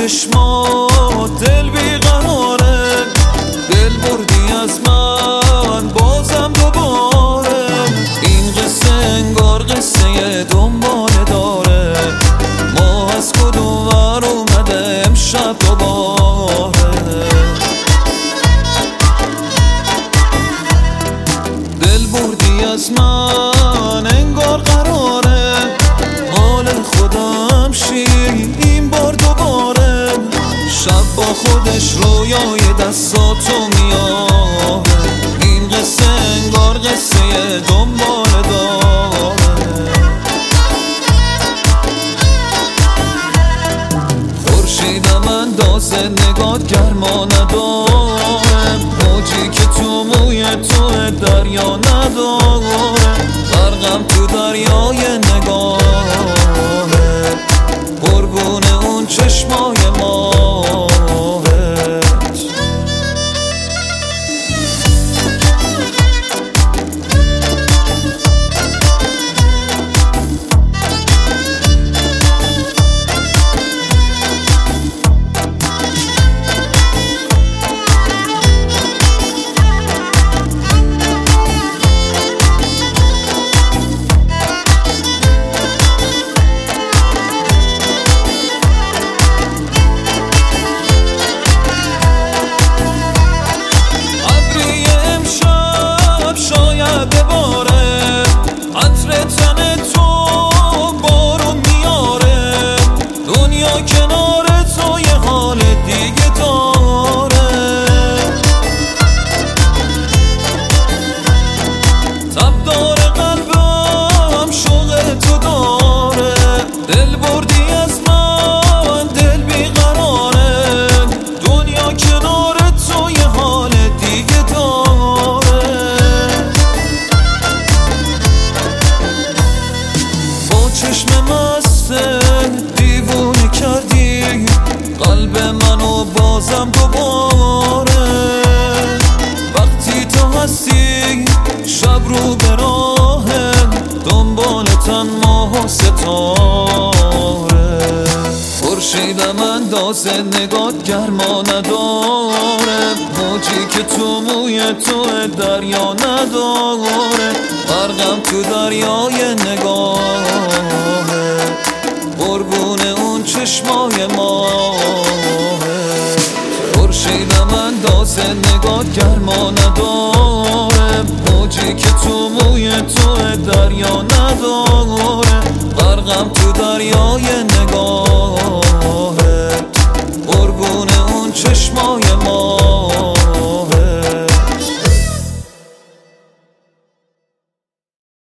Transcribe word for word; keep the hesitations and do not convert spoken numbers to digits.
چشمات دل بیقراره، دل بردی از من بازم دوباره. این قصه انگار قصه دنباله داره، ما از کدوم ور اومده امشب دوباره. دل بردی از من انگار قراره، حال خودم شی این بار دوباره. شب با خودش رویای دستاتو میاره، این قصه انگار قصه دنباله داره. خورشیدم اندازه نگات گرما نداره، موجی که تو موی تو دریا نداره. غرقم تو دریای نگاهه، قربون اون چشمای ماهت. بباره عطر تن تو بارون میاره، دنیا کنار تو یه حال دیگه داره. تب داره قلبم شوق تو داره، دل بردی از من دل بیقراره، دنیا کنار تو یه حال دیگه داره. چشم مسته دیوونه کردی قلب منو بازم دوباره. وقتی تو هستی شب رو به راهه، دنبالتن ماه و ستاره. خورشیدم اندازه نگات گرما نداره، موجی که تو موی تو دریا نداره. غرقم تو دریای نگاهه، قربون اون چشمای ماهه. خورشیدم اندازه نگات گرما نداره، موجی که تو موی تو دریا نداره. غرقم تو دریای نگاهه، قربون اون چشمای ماهه.